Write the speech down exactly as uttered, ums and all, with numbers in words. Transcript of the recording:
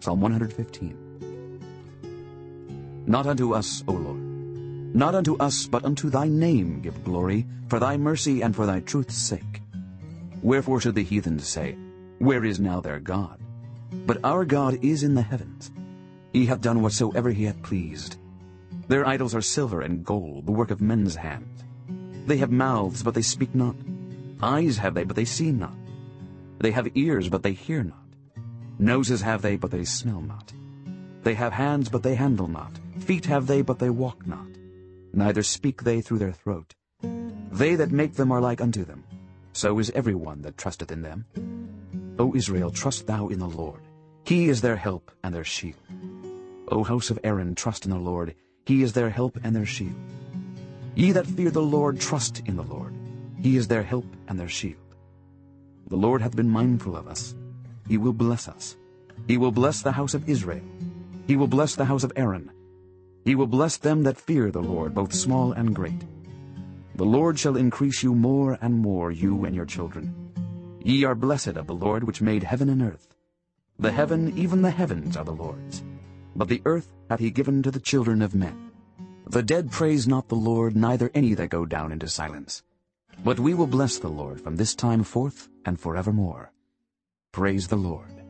Psalm one fifteen. Not unto us, O Lord, not unto us, but unto thy name give glory, for thy mercy and for thy truth's sake. Wherefore should the heathen say, Where is now their God? But our God is in the heavens. He hath done whatsoever he hath pleased. Their idols are silver and gold, the work of men's hands. They have mouths, but they speak not. Eyes have they, but they see not. They have ears, but they hear not. Noses have they, but they smell not. They have hands, but they handle not. Feet have they, but they walk not. Neither speak they through their throat. They that make them are like unto them. So is every one that trusteth in them. O Israel, trust thou in the Lord. He is their help and their shield. O house of Aaron, trust in the Lord. He is their help and their shield. Ye that fear the Lord, trust in the Lord. He is their help and their shield. The Lord hath been mindful of us. He will bless us. He will bless the house of Israel. He will bless the house of Aaron. He will bless them that fear the Lord, both small and great. The Lord shall increase you more and more, you and your children. Ye are blessed of the Lord, which made heaven and earth. The heaven, even the heavens, are the Lord's, but the earth hath he given to the children of men. The dead praise not the Lord, neither any that go down into silence. But we will bless the Lord from this time forth and forevermore. Praise the Lord.